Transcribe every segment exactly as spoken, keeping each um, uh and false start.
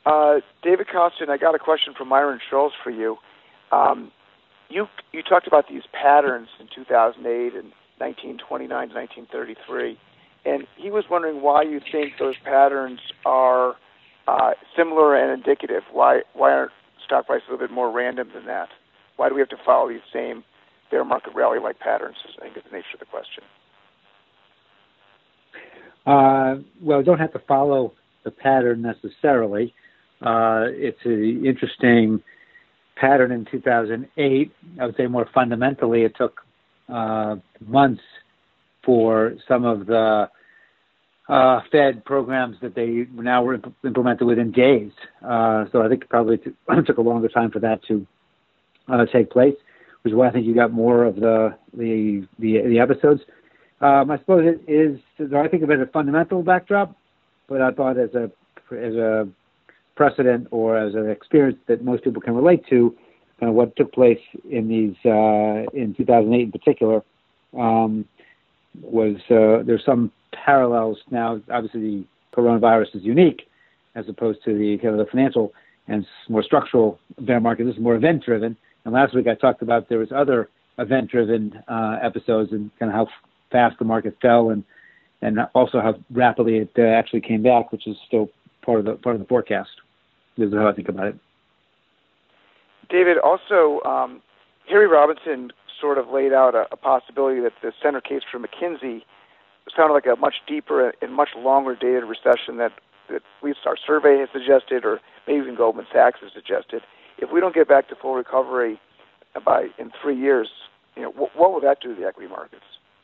Uh, David Kostin, I got a question from Myron Scholes for you. Um, you you talked about these patterns in two thousand eight and nineteen twenty-nine to nineteen thirty-three, and he was wondering why you think those patterns are uh, similar and indicative. Why why aren't stock prices a little bit more random than that? Why do we have to follow these same bear market rally-like patterns? I think is the nature of the question. Uh, well, don't have to follow the pattern necessarily. Uh, it's an interesting pattern in two thousand eight. I would say more fundamentally, it took uh, months for some of the uh, Fed programs that they now were imp- implemented within days. Uh, so I think it probably t- took a longer time for that to uh, take place, which is why I think you got more of the the the, the episodes. Um, I suppose it is. I think of it as a fundamental backdrop, but I thought as a as a precedent or as an experience that most people can relate to, kind of what took place in these uh, in two thousand eight in particular, um, was uh, there's some parallels now. Obviously, the coronavirus is unique as opposed to the kind of the financial and more structural bear market. This is more event driven. And last week I talked about there was other event driven uh, episodes and kind of how fast the market fell and and also how rapidly it uh, actually came back, which is still part of the part of the forecast. This is how I think about it. David, also, um, Harry Robinson sort of laid out a, a possibility that the center case for McKinsey sounded like a much deeper and much longer dated recession that, that at least our survey has suggested, or maybe even Goldman Sachs has suggested. If we don't get back to full recovery by in three years, you know, what, what will that do to the equity markets?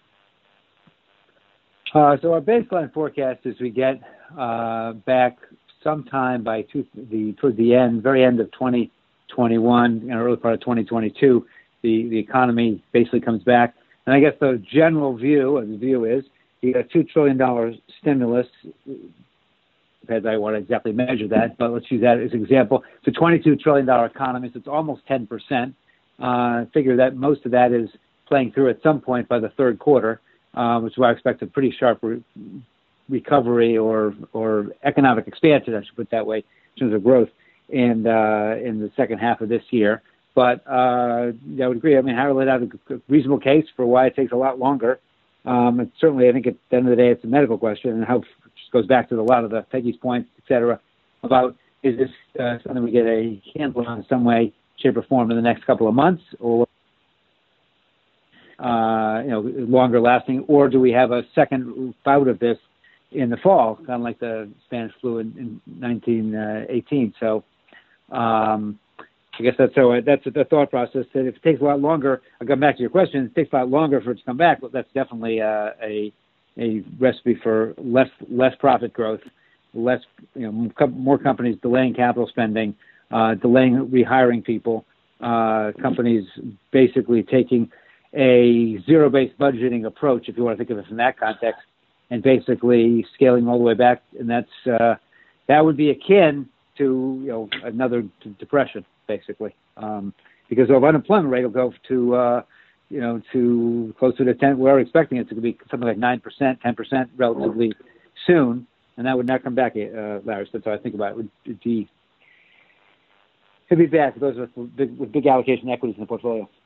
Uh, so our baseline forecast is we get uh, back sometime by two, the towards the end, very end of twenty twenty-one and early part of twenty twenty-two, the, the economy basically comes back. And I guess the general view, or the view is, you got a two trillion dollars stimulus. Depends on how you want to exactly measure that, but let's use that as an example. It's a twenty-two trillion dollars economy, so it's almost ten percent. Uh, figure that most of that is playing through at some point by the third quarter. Uh, which is why I expect a pretty sharp re- recovery or or economic expansion, I should put it that way, in terms of growth in uh, in the second half of this year. But uh, I would agree. I mean, Harry laid out a reasonable case for why it takes a lot longer. Um, and certainly, I think at the end of the day, it's a medical question, and how it just goes back to a lot of the Peggy's points, et cetera, about is this uh, something we get a handle on in some way, shape, or form in the next couple of months, or Uh, you know, longer lasting, or do we have a second bout of this in the fall, kind of like the Spanish flu in, in nineteen eighteen? So, um, I guess that's so. That's the thought process. That if it takes a lot longer, I'll come back to your question. If it takes a lot longer for it to come back, well, that's definitely uh, a a recipe for less less profit growth, less you know more companies delaying capital spending, uh, delaying rehiring people, uh, companies basically taking a zero-based budgeting approach, if you want to think of it in that context, and basically scaling all the way back, and that's uh, that would be akin to you know another d- depression, basically, um, because our unemployment rate will go to uh, you know to closer to ten. We're expecting it to be something like nine percent, ten percent relatively soon, and that would not come back, uh, Larry. So that's how I think about it. It would be it'd be bad for those with big, with big allocation equities in the portfolio.